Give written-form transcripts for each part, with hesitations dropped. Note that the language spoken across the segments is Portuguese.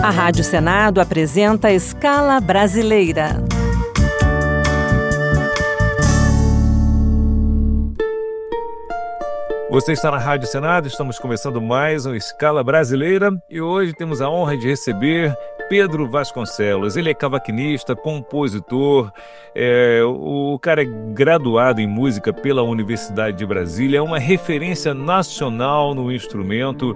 A Rádio Senado apresenta Escala Brasileira. Você está na Rádio Senado, estamos começando mais um Escala Brasileira e hoje temos a honra de receber Pedro Vasconcelos. Ele é cavaquinista, compositor, o cara é graduado em música pela Universidade de Brasília, é uma referência nacional no instrumento.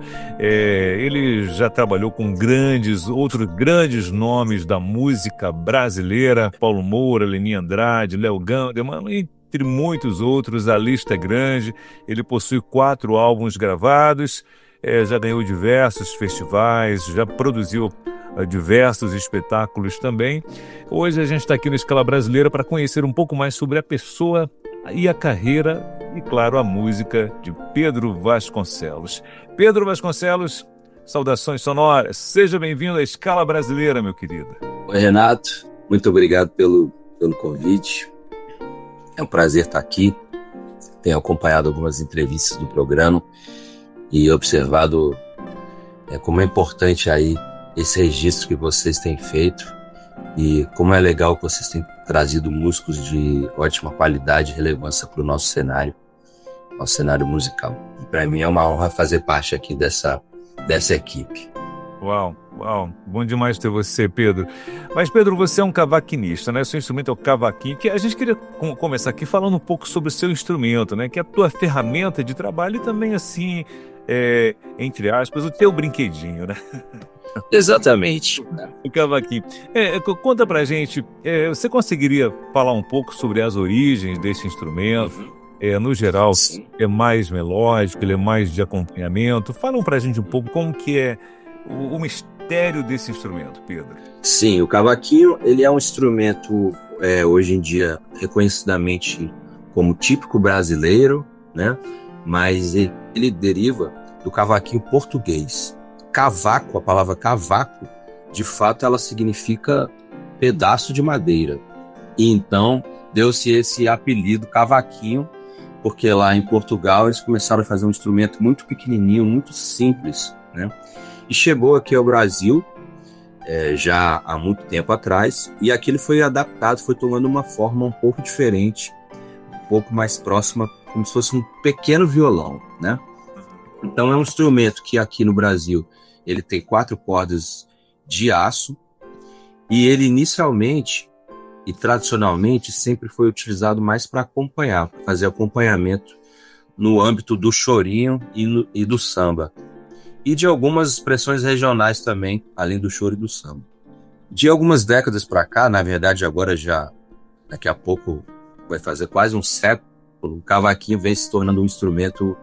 Ele já trabalhou com outros grandes nomes da música brasileira, Paulo Moura, Leni Andrade, Léo Ganderman, entre muitos outros. A lista é grande. Ele possui 4 álbuns gravados, já ganhou diversos festivais, já produziu diversos espetáculos também. Hoje a gente está aqui no Escala Brasileira para conhecer um pouco mais sobre a pessoa e a carreira e, claro, a música de Pedro Vasconcelos. Pedro Vasconcelos, saudações sonoras. Seja bem-vindo à Escala Brasileira, meu querido. Oi, Renato. Muito obrigado pelo convite. É um prazer estar aqui. Tenho acompanhado algumas entrevistas do programa e observado como é importante aí esse registro que vocês têm feito e como é legal que vocês têm trazido músicos de ótima qualidade e relevância para o nosso cenário musical. E para mim é uma honra fazer parte aqui dessa equipe. Uau, bom demais ter você, Pedro. Mas, Pedro, você é um cavaquinista, né? Seu instrumento é o cavaquinho, que a gente queria começar aqui falando um pouco sobre o seu instrumento, né? Que é a tua ferramenta de trabalho e também, assim, entre aspas, o teu brinquedinho, né? Exatamente. O cavaquinho. Conta pra gente, você conseguiria falar um pouco sobre as origens desse instrumento? No geral, sim, é mais melódico, ele é mais de acompanhamento. Fala pra gente um pouco como que é o mistério desse instrumento, Pedro. Sim, o cavaquinho, ele é um instrumento, hoje em dia, reconhecidamente como típico brasileiro, né? Mas ele deriva do cavaquinho português. Cavaco, a palavra cavaco, de fato, ela significa pedaço de madeira. E então, deu-se esse apelido cavaquinho, porque lá em Portugal eles começaram a fazer um instrumento muito pequenininho, muito simples, né? E chegou aqui ao Brasil já há muito tempo atrás, e aqui ele foi adaptado, foi tomando uma forma um pouco diferente, um pouco mais próxima, como se fosse um pequeno violão, né? Então é um instrumento que aqui no Brasil ele tem 4 cordas de aço, e ele inicialmente e tradicionalmente sempre foi utilizado mais para acompanhar, para fazer acompanhamento no âmbito do chorinho e do samba. E de algumas expressões regionais também, além do choro e do samba. De algumas décadas para cá, na verdade agora já, daqui a pouco vai fazer quase um século, o cavaquinho vem se tornando um instrumento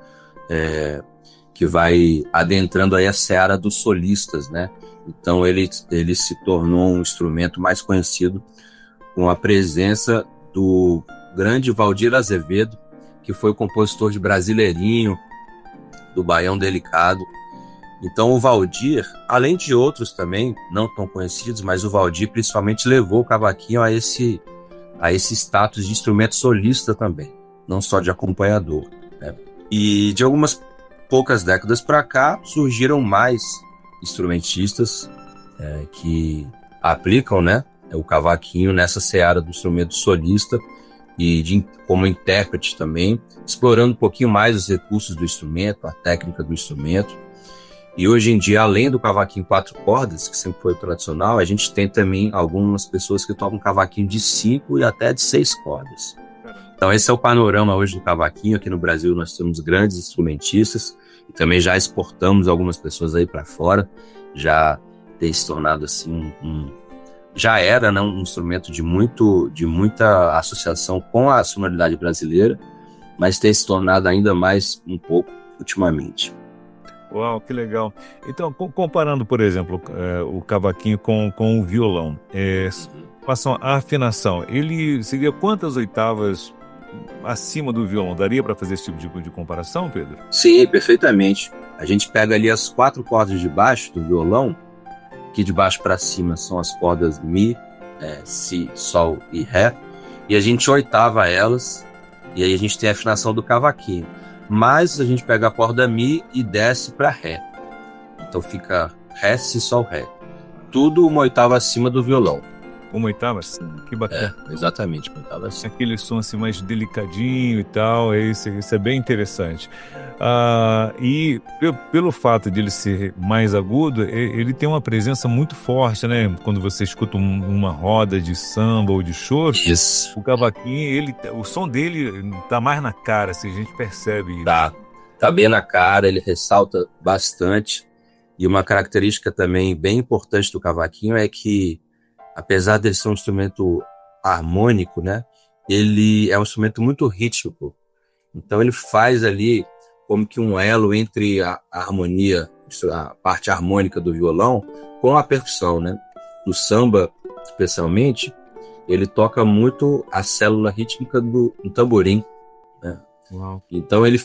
que vai adentrando aí a seara dos solistas, né? Então ele se tornou um instrumento mais conhecido com a presença do grande Valdir Azevedo, que foi o compositor de Brasileirinho, do Baião Delicado. Então o Valdir, além de outros também, não tão conhecidos, mas o Valdir principalmente levou o cavaquinho a esse status de instrumento solista também, não só de acompanhador, né? E de algumas poucas décadas para cá, surgiram mais instrumentistas que aplicam, né, o cavaquinho nessa seara do instrumento solista e como intérprete também, explorando um pouquinho mais os recursos do instrumento, a técnica do instrumento. E hoje em dia, além do cavaquinho 4 cordas, que sempre foi tradicional, a gente tem também algumas pessoas que tocam cavaquinho de 5 e até de 6 cordas. Então esse é o panorama hoje do cavaquinho. Aqui no Brasil nós temos grandes instrumentistas e também já exportamos algumas pessoas aí para fora, já tem se tornado assim já era, né, um instrumento de muita associação com a sonoridade brasileira, mas tem se tornado ainda mais um pouco ultimamente. Uau, que legal. Então, comparando, por exemplo, o cavaquinho com o violão, passam a afinação, ele seria quantas oitavas acima do violão? Daria para fazer esse tipo de comparação, Pedro? Sim, perfeitamente. A gente pega ali as 4 cordas de baixo do violão, que de baixo para cima são as cordas Mi, Si, Sol e Ré, e a gente oitava elas, e aí a gente tem a afinação do cavaquinho. Mas a gente pega a corda Mi e desce para Ré. Então fica Ré, Si, Sol, Ré. tudo uma oitava acima do violão. Uma oitava? Que bacana. Exatamente, uma oitava acima. Aquele som assim mais delicadinho e tal, isso é bem interessante. E pelo fato de ele ser mais agudo, ele tem uma presença muito forte, né? Quando você escuta uma roda de samba ou de choro, Isso. o cavaquinho, o som dele tá mais na cara, assim, a gente percebe isso. Tá bem na cara, ele ressalta bastante. E uma característica também bem importante do cavaquinho é que, apesar de ser um instrumento harmônico, né? Ele é um instrumento muito rítmico. Então ele faz ali como que um elo entre a harmonia, a parte harmônica do violão, com a percussão, né? No samba, especialmente, ele toca muito a célula rítmica do tamborim, né? Uau. Então ele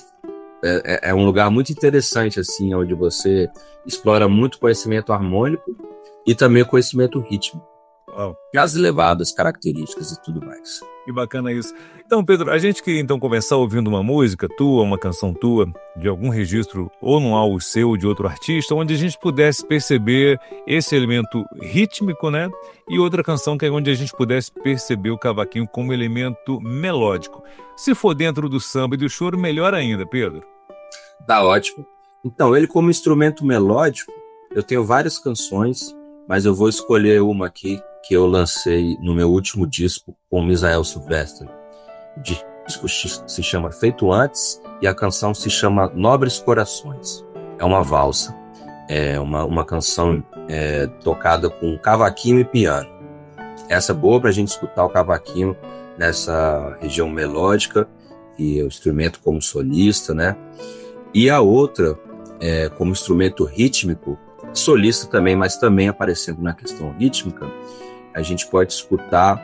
é um lugar muito interessante, assim, onde você explora muito conhecimento harmônico e também conhecimento rítmico. Uau. As levadas, características e tudo mais. Que bacana isso. Então, Pedro, a gente queria então começar ouvindo uma música tua, uma canção tua, de algum registro, ou num álbum seu, ou de outro artista, onde a gente pudesse perceber esse elemento rítmico, né? E outra canção que é onde a gente pudesse perceber o cavaquinho como elemento melódico. Se for dentro do samba e do choro, melhor ainda, Pedro. Tá ótimo. Então, ele como instrumento melódico, eu tenho várias canções, mas eu vou escolher uma aqui que eu lancei no meu último disco com o Misael Silvestre. O disco se chama Feito Antes e a canção se chama Nobres Corações. É uma valsa, é uma canção tocada com cavaquinho e piano. Essa é boa para a gente escutar o cavaquinho nessa região melódica e o instrumento como solista, né? E a outra, como instrumento rítmico, solista também, mas também aparecendo na questão rítmica, a gente pode escutar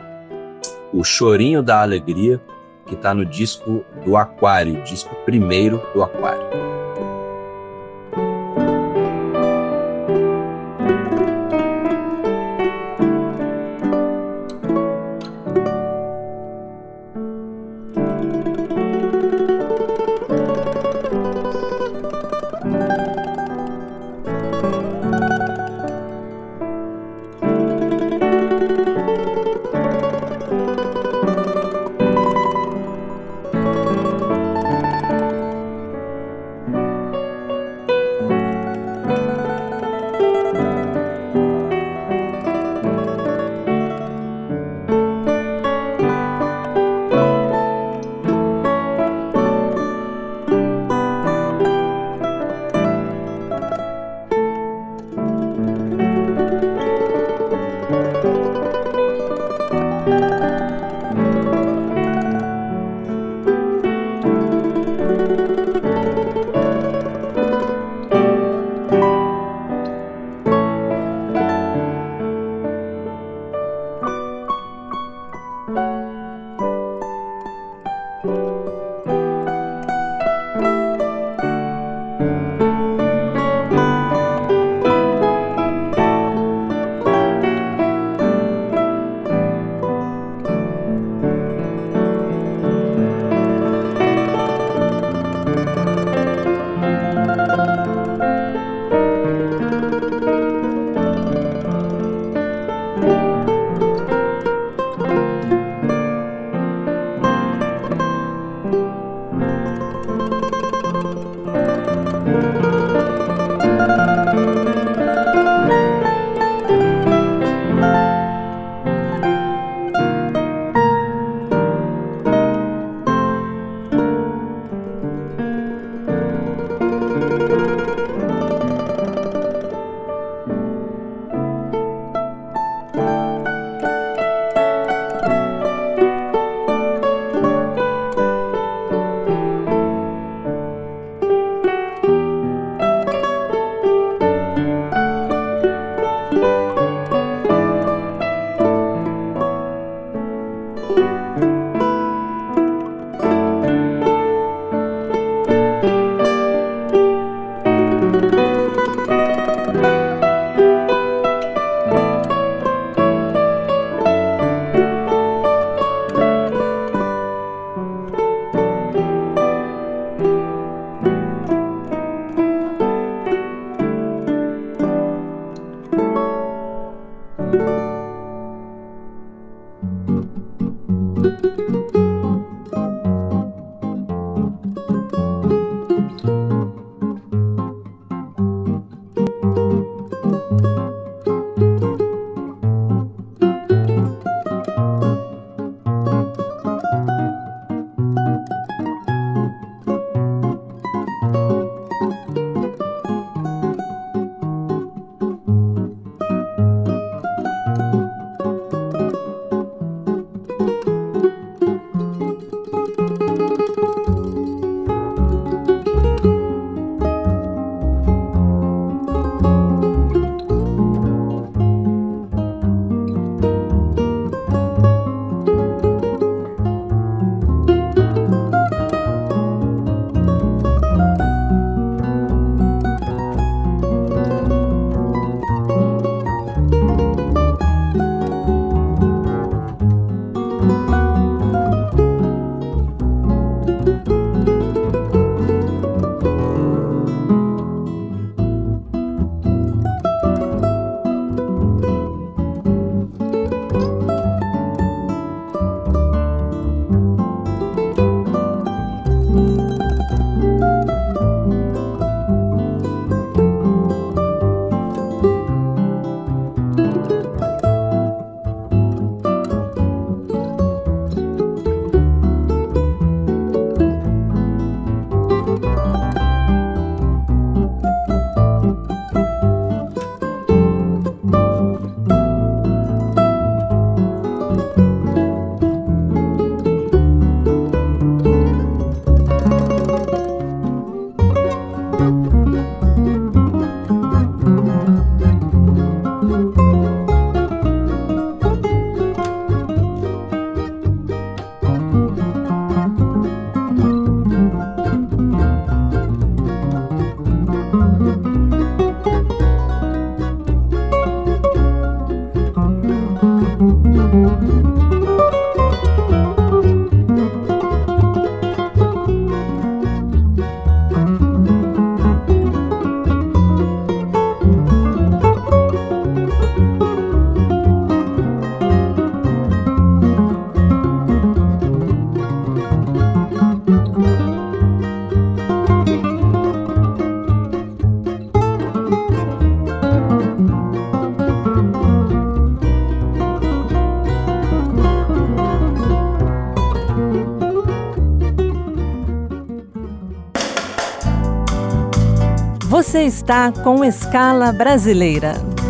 o Chorinho da Alegria, que está no disco do Aquário, disco primeiro do Aquário. Você está com Escala Brasileira.